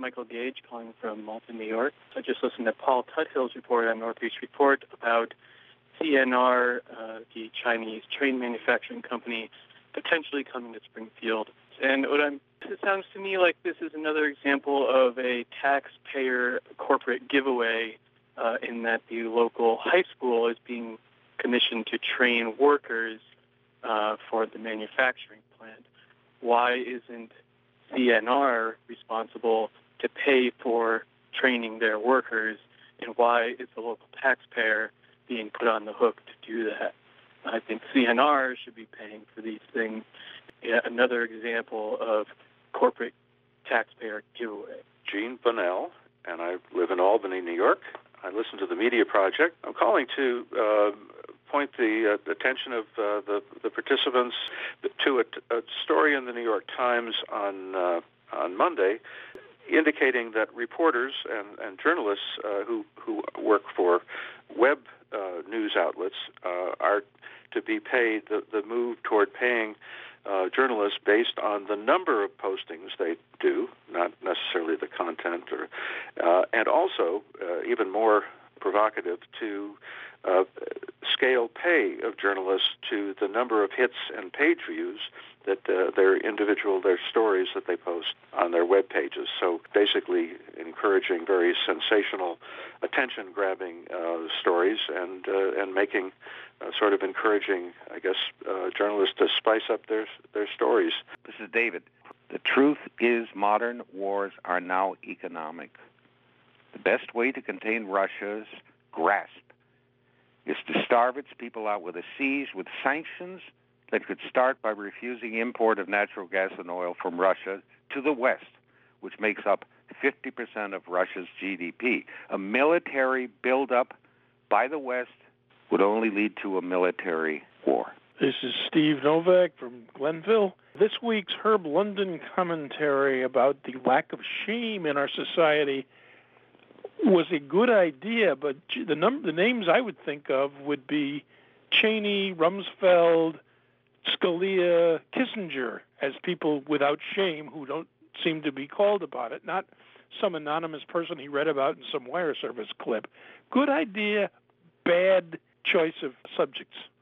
Michael Gage calling from Malta, New York. I just listened to Paul Tuthill's report on Northeast Report about CNR, the Chinese train manufacturing company, potentially coming to Springfield. And it sounds to me like this is another example of a taxpayer corporate giveaway in that the local high school is being commissioned to train workers for the manufacturing plant. Why isn't CNR responsible to pay for training their workers, and why is the local taxpayer being put on the hook to do that? I think CNR should be paying for these things. Yet another example of corporate taxpayer giveaway. Gene Bunnell, and I live in Albany, New York. I listen to the Media Project. I'm calling to point the attention of the participants to a story in the New York Times on Monday, indicating that reporters and journalists who work for web news outlets are to be paid. The move toward paying journalists based on the number of postings they do, not necessarily the content, and also even more provocative, to scale pay of journalists to the number of hits and page views that their stories that they post on their web pages. So basically encouraging very sensational, attention-grabbing stories and making sort of encouraging, I guess, journalists to spice up their stories. This is David. The truth is modern wars are now economic. The best way to contain Russia's grasp is to starve its people out with a siege, with sanctions that could start by refusing import of natural gas and oil from Russia to the West, which makes up 50% of Russia's GDP. A military buildup by the West would only lead to a military war. This is Steve Novak from Glenville. This week's Herb London commentary about the lack of shame in our society was a good idea, but the names I would think of would be Cheney, Rumsfeld, Scalia, Kissinger, as people without shame who don't seem to be called about it, not some anonymous person he read about in some wire service clip. Good idea, bad choice of subjects.